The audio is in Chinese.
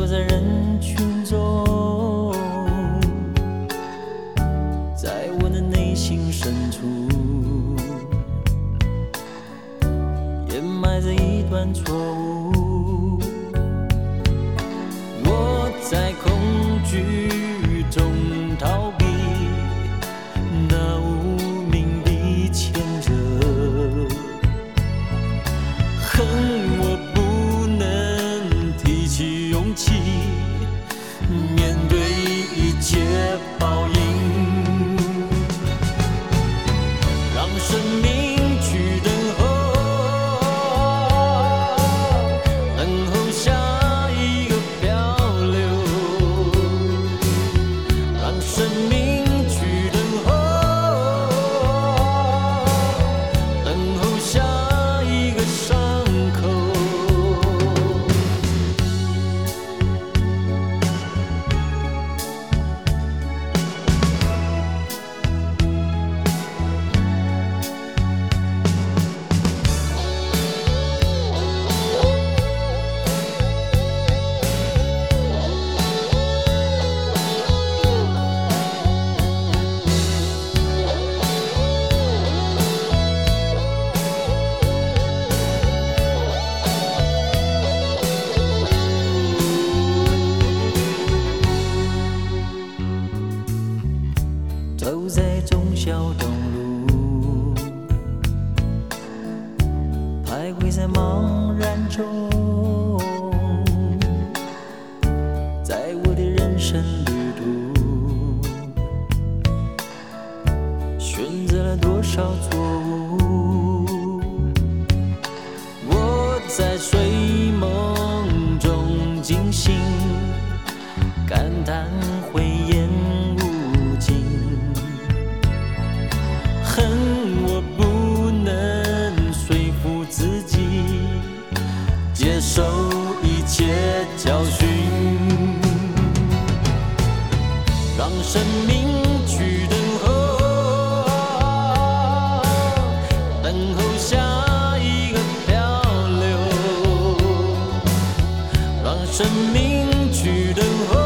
躲在人群中，在我的内心深处，掩埋着一段错误。我在恐惧中逃避那无名的牵扯，恨我不能提起勇气面对一切报应，让生命去等候，等候下一个漂流，让生命去等候，等候下一个伤口。走在忠孝东路，徘徊在茫然中，在我的人生旅途，选择了多少错误？我在睡梦中惊醒，感叹慧眼无尽。恨我不能说服自己接受一切教训，让生命去等候，等候下一个漂流，让生命去等候。